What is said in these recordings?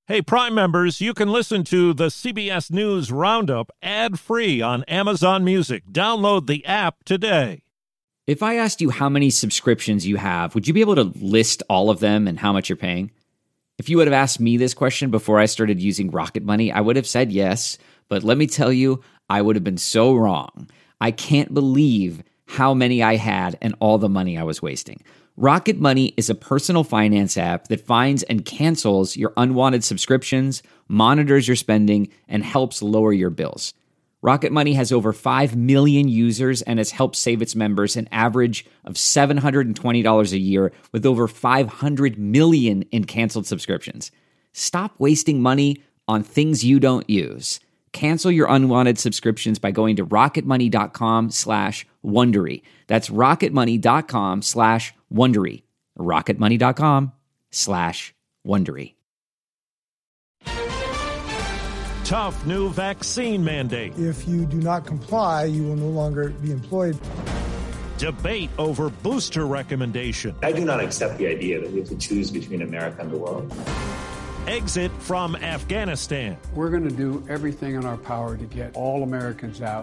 Hey, Prime members, you can listen to the CBS News Roundup ad-free on Amazon Music. Download the app today. If I asked you how many subscriptions you have, would you be able to list all of them and how much you're paying? If you would have asked me this question before I started using Rocket Money, I would have said yes. But let me tell you, I would have been so wrong. I can't believe how many I had and all the money I was wasting. Rocket Money is a personal finance app that finds and cancels your unwanted subscriptions, monitors your spending, and helps lower your bills. Rocket Money has over 5 million users and has helped save its members an average of $720 a year with over 500 million in canceled subscriptions. Stop wasting money on things you don't use. Cancel your unwanted subscriptions by going to rocketmoney.com/Wondery. That's rocketmoney.com/Wondery. rocketmoney.com/Wondery. Tough new vaccine mandate. If you do not comply, you will no longer be employed. Debate over booster recommendation. I do not accept the idea that we have to choose between America and the world. Exit from Afghanistan. We're going to do everything in our power to get all Americans out.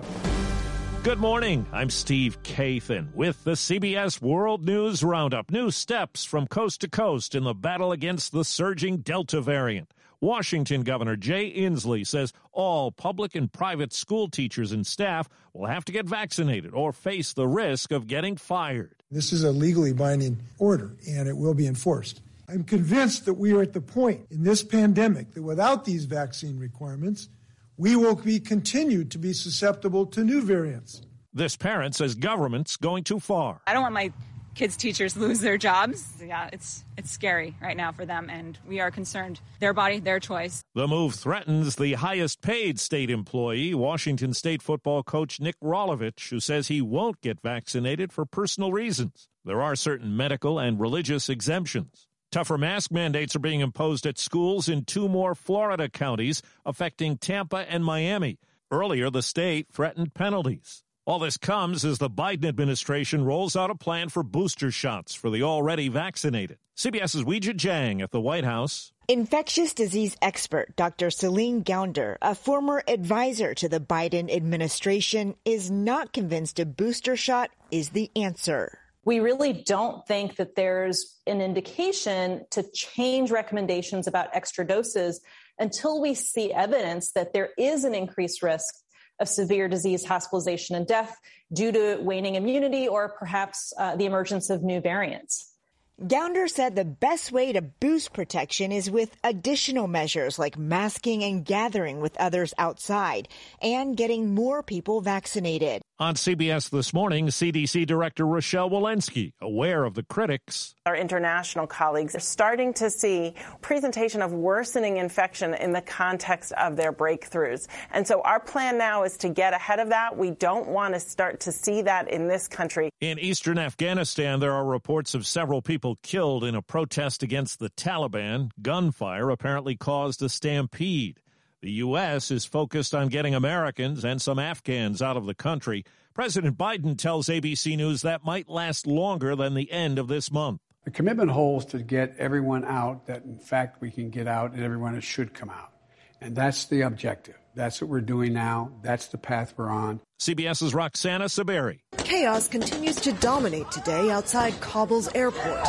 Good morning. I'm Steve Kathan with the CBS World News Roundup. New steps from coast to coast in the battle against the surging Delta variant. Washington Governor Jay Inslee says all public and private school teachers and staff will have to get vaccinated or face the risk of getting fired. This is a legally binding order, and it will be enforced. I'm convinced that we are at the point in this pandemic that without these vaccine requirements, we will be continued to be susceptible to new variants. This parent says government's going too far. I don't want my kids' teachers lose their jobs. Yeah, it's scary right now for them, and we are concerned. Their body, their choice. The move threatens the highest paid state employee, Washington State football coach Nick Rolovich, who says he won't get vaccinated for personal reasons. There are certain medical and religious exemptions. Tougher mask mandates are being imposed at schools in 2 more Florida counties, affecting Tampa and Miami. Earlier, the state threatened penalties. All this comes as the Biden administration rolls out a plan for booster shots for the already vaccinated. CBS's Weijia Jiang at the White House. Infectious disease expert Dr. Celine Gounder, a former advisor to the Biden administration, is not convinced a booster shot is the answer. We really don't think that there's an indication to change recommendations about extra doses until we see evidence that there is an increased risk of severe disease, hospitalization, and death due to waning immunity or perhaps the emergence of new variants. Gounder said the best way to boost protection is with additional measures like masking and gathering with others outside and getting more people vaccinated. On CBS This Morning, CDC Director Rochelle Walensky, aware of the critics. Our international colleagues are starting to see presentation of worsening infection in the context of their breakthroughs. And so our plan now is to get ahead of that. We don't want to start to see that in this country. In eastern Afghanistan, there are reports of several people killed in a protest against the Taliban. Gunfire apparently caused a stampede. The U.S. is focused on getting Americans and some Afghans out of the country. President Biden tells ABC News that might last longer than the end of this month. The commitment holds to get everyone out that, in fact, we can get out and everyone should come out. And that's the objective. That's what we're doing now. That's the path we're on. CBS's Roxana Saberi. Chaos continues to dominate today outside Kabul's airport,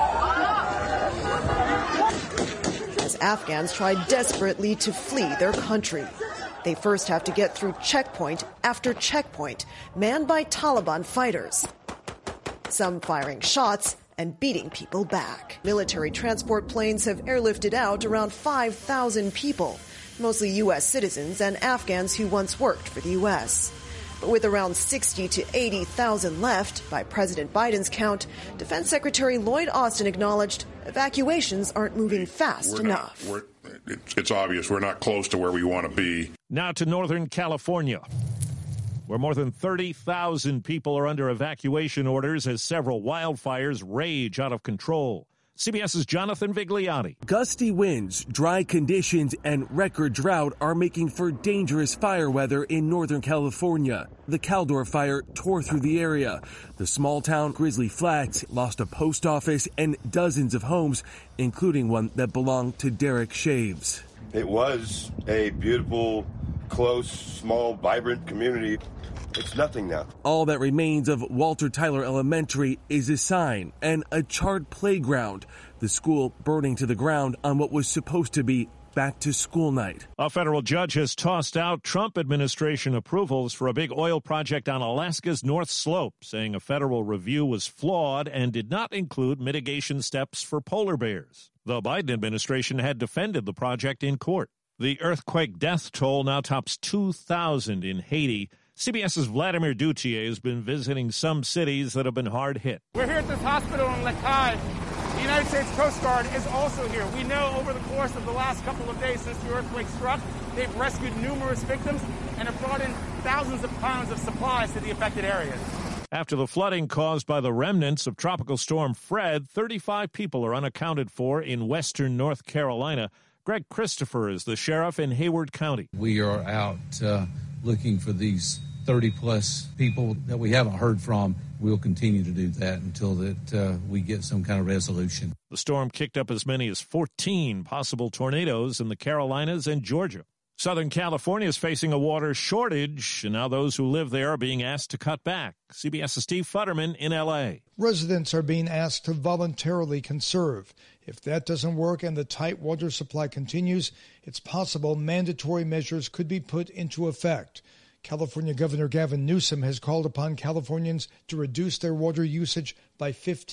as Afghans try desperately to flee their country. They first have to get through checkpoint after checkpoint, manned by Taliban fighters, some firing shots and beating people back. Military transport planes have airlifted out around 5,000 people, mostly U.S. citizens and Afghans who once worked for the U.S. But with around 60 to 80,000 left, by President Biden's count, Defense Secretary Lloyd Austin acknowledged evacuations aren't moving fast enough. It's obvious we're not close to where we want to be. Now to Northern California, where more than 30,000 people are under evacuation orders as several wildfires rage out of control. CBS's Jonathan Vigliotti. Gusty winds, dry conditions, and record drought are making for dangerous fire weather in Northern California. The Caldor fire tore through the area. The small town Grizzly Flats lost a post office and dozens of homes, including one that belonged to Derek Shaves. It was a beautiful, close, small, vibrant community. It's nothing now. All that remains of Walter Tyler Elementary is a sign and a charred playground, the school burning to the ground on what was supposed to be back-to-school night. A federal judge has tossed out Trump administration approvals for a big oil project on Alaska's North Slope, saying a federal review was flawed and did not include mitigation steps for polar bears. The Biden administration had defended the project in court. The earthquake death toll now tops 2,000 in Haiti. CBS's Vladimir Duthier has been visiting some cities that have been hard hit. We're here at this hospital in Lekai. The United States Coast Guard is also here. We know over the course of the last couple of days since the earthquake struck, they've rescued numerous victims and have brought in thousands of pounds of supplies to the affected areas. After the flooding caused by the remnants of Tropical Storm Fred, 35 people are unaccounted for in western North Carolina. Greg Christopher is the sheriff in Hayward County. We are out looking for these 30-plus people that we haven't heard from. We'll continue to do that until that we get some kind of resolution. The storm kicked up as many as 14 possible tornadoes in the Carolinas and Georgia. Southern California is facing a water shortage, and now those who live there are being asked to cut back. CBS's Steve Futterman in L.A. Residents are being asked to voluntarily conserve. If that doesn't work and the tight water supply continues, it's possible mandatory measures could be put into effect. California Governor Gavin Newsom has called upon Californians to reduce their water usage by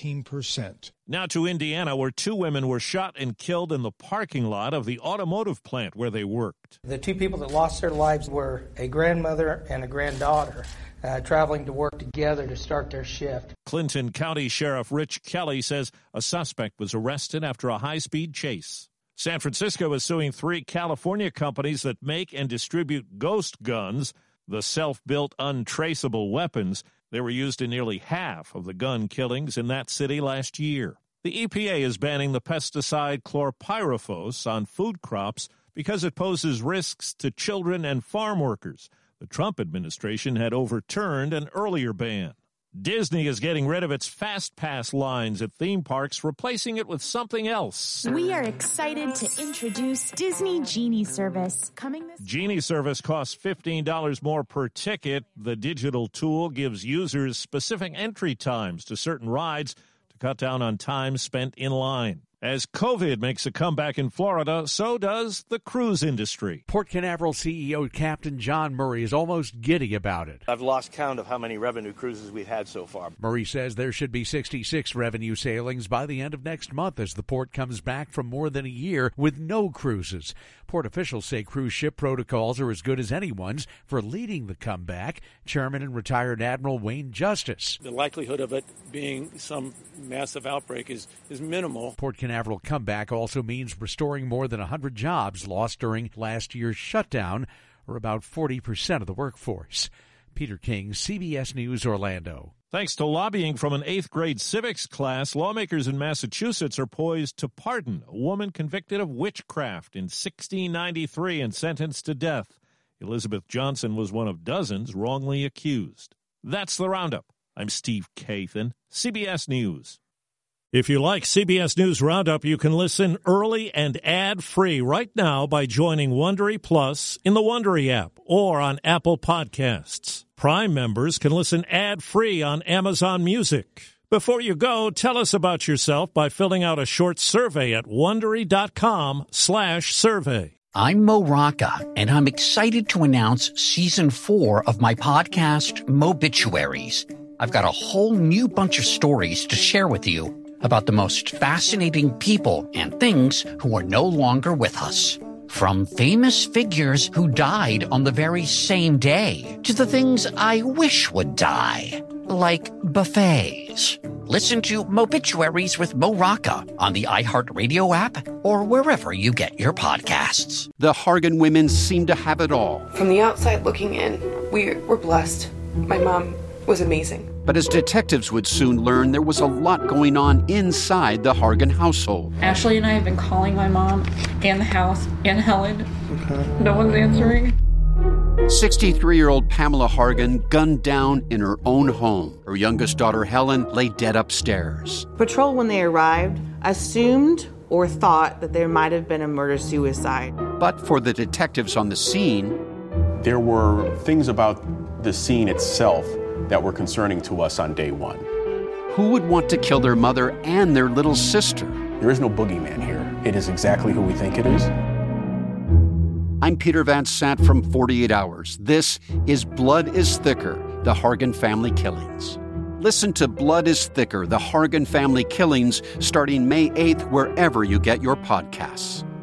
15%. Now to Indiana, where 2 women were shot and killed in the parking lot of the automotive plant where they worked. The 2 people that lost their lives were a grandmother and a granddaughter traveling to work together to start their shift. Clinton County Sheriff Rich Kelly says a suspect was arrested after a high-speed chase. San Francisco is suing 3 California companies that make and distribute ghost guns, the self-built untraceable weapons. They were used in nearly half of the gun killings in that city last year. The EPA is banning the pesticide chlorpyrifos on food crops because it poses risks to children and farm workers. The Trump administration had overturned an earlier ban. Disney is getting rid of its Fast Pass lines at theme parks, replacing it with something else. We are excited to introduce Disney Genie Service. Genie Service costs $15 more per ticket. The digital tool gives users specific entry times to certain rides to cut down on time spent in line. As COVID makes a comeback in Florida, so does the cruise industry. Port Canaveral CEO Captain John Murray is almost giddy about it. I've lost count of how many revenue cruises we've had so far. Murray says there should be 66 revenue sailings by the end of next month as the port comes back from more than a year with no cruises. Port officials say cruise ship protocols are as good as anyone's for leading the comeback. Chairman and retired Admiral Wayne Justice. The likelihood of it being some massive outbreak is minimal. Port Canaveral comeback also means restoring more than 100 jobs lost during last year's shutdown, or about 40% of the workforce. Peter King, CBS News, Orlando. Thanks to lobbying from an 8th grade civics class, lawmakers in Massachusetts are poised to pardon a woman convicted of witchcraft in 1693 and sentenced to death. Elizabeth Johnson was one of dozens wrongly accused. That's the Roundup. I'm Steve Kathan, CBS News. If you like CBS News Roundup, you can listen early and ad-free right now by joining Wondery Plus in the Wondery app or on Apple Podcasts. Prime members can listen ad-free on Amazon Music. Before you go, tell us about yourself by filling out a short survey at Wondery.com/survey. I'm Mo Rocca, and I'm excited to announce Season 4 of my podcast, Mobituaries. I've got a whole new bunch of stories to share with you about the most fascinating people and things who are no longer with us. From famous figures who died on the very same day to the things I wish would die, like buffets. Listen to Mobituaries with Mo Rocca on the iHeartRadio app or wherever you get your podcasts. The Hargan women seem to have it all. From the outside looking in, we're blessed. My mom was amazing. But as detectives would soon learn, there was a lot going on inside the Hargan household. Ashley and I have been calling my mom and the house and Helen. Okay. No one's answering. 63-year-old Pamela Hargan gunned down in her own home. Her youngest daughter, Helen, lay dead upstairs. Patrol, when they arrived, assumed or thought that there might have been a murder-suicide. But for the detectives on the scene, there were things about the scene itself that were concerning to us on day one. Who would want to kill their mother and their little sister? There is no boogeyman here. It is exactly who we think it is. I'm Peter Van Sant from 48 Hours. This is Blood is Thicker, the Hargan Family Killings. Listen to Blood is Thicker, the Hargan Family Killings, starting May 8th, wherever you get your podcasts.